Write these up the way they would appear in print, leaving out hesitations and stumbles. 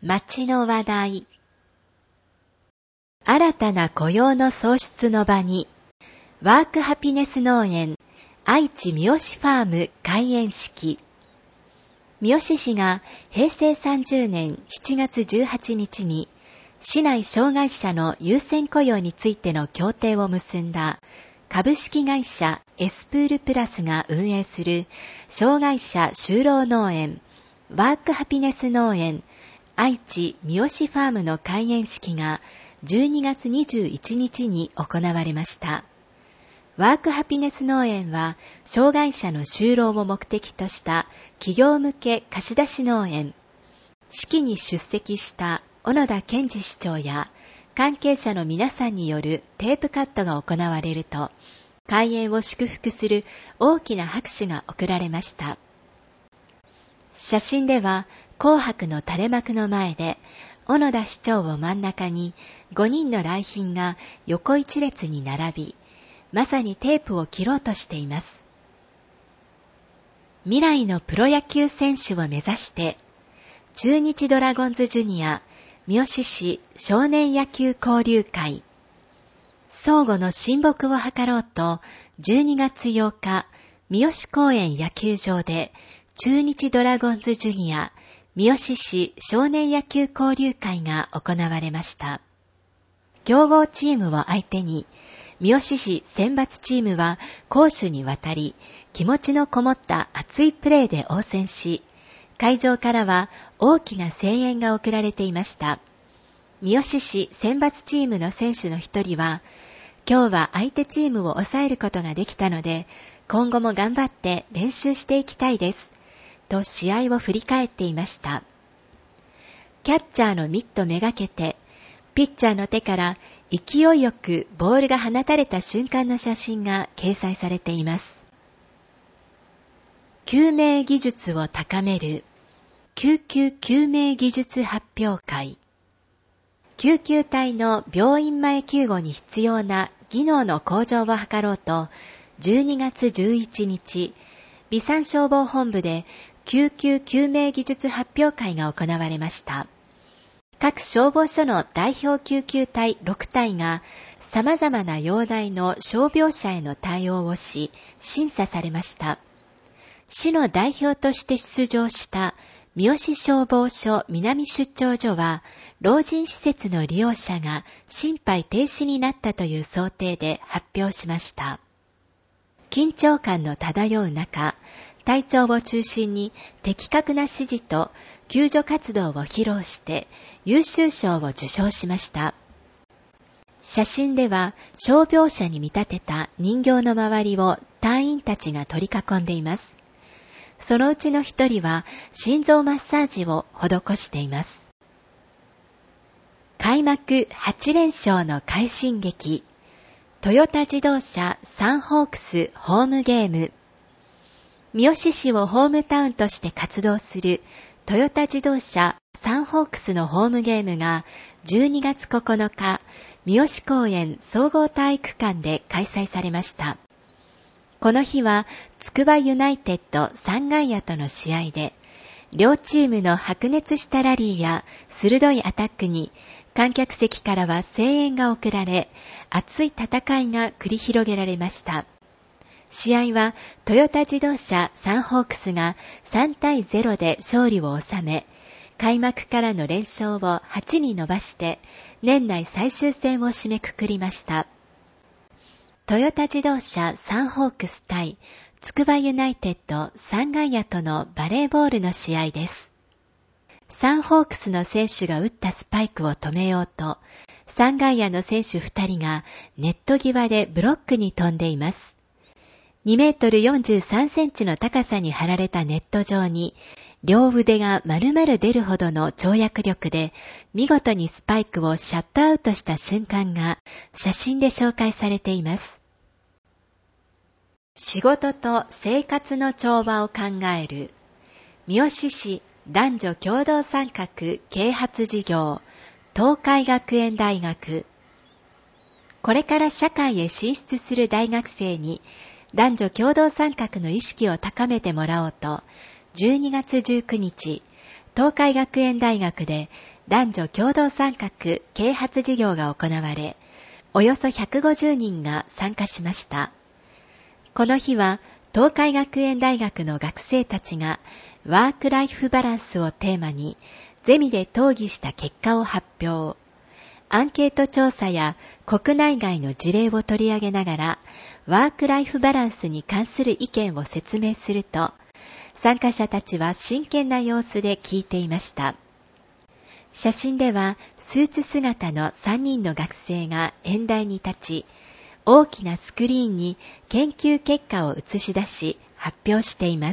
町の話題。新たな雇用の創出の場に、ワークハピネス農園愛知三好ファーム開園式。三好市が平成30年7月18日に市内障害者の優先雇用についての協定を結んだ株式会社エスプールプラスが運営する障害者就労農園ワークハピネス農園愛知三好ファームの開園式が12月21日に行われました。ワークハピネス農園は障害者の就労を目的とした企業向け貸し出し農園。式に出席した小野田健二市長や関係者の皆さんによるテープカットが行われると、開園を祝福する大きな拍手が送られました。写真では紅白の垂れ幕の前で、小野田市長を真ん中に5人の来賓が横一列に並び、まさにテープを切ろうとしています。未来のプロ野球選手を目指して、中日ドラゴンズジュニア三好市少年野球交流会。相互の親睦を図ろうと、12月8日、三好公園野球場で、中日ドラゴンズジュニア三好市少年野球交流会が行われました。強豪チームを相手に、三好市選抜チームは攻守にわたり、気持ちのこもった熱いプレーで応戦し、会場からは大きな声援が送られていました。三好市選抜チームの選手の一人は、今日は相手チームを抑えることができたので、今後も頑張って練習していきたいです。と試合を振り返っていました。キャッチャーのミットめがけて、ピッチャーの手から勢いよくボールが放たれた瞬間の写真が掲載されています。救命技術を高める救急救命技術発表会。救急隊の病院前救護に必要な技能の向上を図ろうと、12月11日、備産消防本部で救急救命技術発表会が行われました。各消防署の代表救急隊6隊が様々な容体の傷病者への対応をし、審査されました。市の代表として出場した三好消防署南出張所は、老人施設の利用者が心肺停止になったという想定で発表しました。緊張感の漂う中、隊長を中心に的確な指示と救助活動を披露して優秀賞を受賞しました。写真では傷病者に見立てた人形の周りを隊員たちが取り囲んでいます。そのうちの一人は心臓マッサージを施しています。開幕8連勝の快進撃。トヨタ自動車サンホークスホームゲーム。三好市をホームタウンとして活動するトヨタ自動車サンホークスのホームゲームが12月9日、三好公園総合体育館で開催されました。この日はつくばユナイテッド三階屋との試合で、両チームの白熱したラリーや鋭いアタックに観客席からは声援が送られ、熱い戦いが繰り広げられました。試合はトヨタ自動車サンホークスが3対0で勝利を収め、開幕からの連勝を8に伸ばして年内最終戦を締めくくりました。トヨタ自動車サンホークス対つくばユナイテッド三階屋とのバレーボールの試合です。サンホークスの選手が打ったスパイクを止めようと、三階屋の選手2人がネット際でブロックに飛んでいます。2メートル43センチの高さに張られたネット上に、両腕が丸々出るほどの跳躍力で、見事にスパイクをシャットアウトした瞬間が写真で紹介されています。仕事と生活の調和を考える、三好市男女共同参画啓発事業、東海学園大学。これから社会へ進出する大学生に、男女共同参画の意識を高めてもらおうと、12月19日、東海学園大学で男女共同参画啓発授業が行われ、およそ150人が参加しました。この日は東海学園大学の学生たちがワークライフバランスをテーマにゼミで討議した結果を発表。アンケート調査や国内外の事例を取り上げながらワークライフバランスに関する意見を説明すると、参加者たちは真剣な様子で聞いていました。写真ではスーツ姿の3人の学生が演台に立ち、大きなスクリーンに研究結果を映し出し発表しています。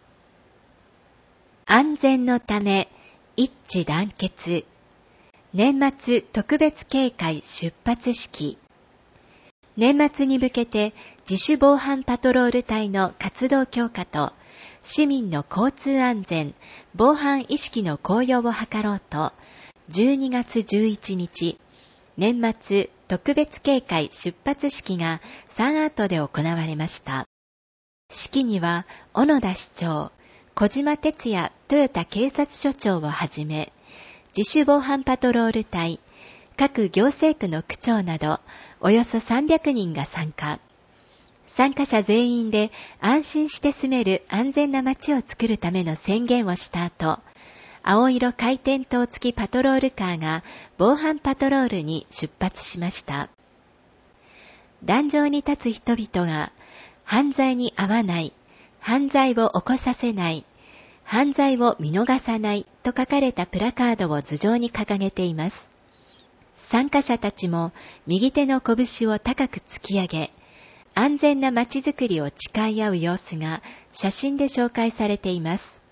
安全のため一致団結。年末特別警戒出発式。年末に向けて自主防犯パトロール隊の活動強化と市民の交通安全、防犯意識の向上を図ろうと、12月11日、年末特別警戒出発式がサンアートで行われました。式には小野田市長、小島哲也豊田警察署長をはじめ、自主防犯パトロール隊、各行政区の区長など、およそ300人が参加。参加者全員で安心して住める安全な街を作るための宣言をした後、青色回転灯付きパトロールカーが防犯パトロールに出発しました。壇上に立つ人々が、犯罪に遭わない、犯罪を起こさせない、犯罪を見逃さないと書かれたプラカードを頭上に掲げています。参加者たちも右手の拳を高く突き上げ、安全な街づくりを誓い合う様子が写真で紹介されています。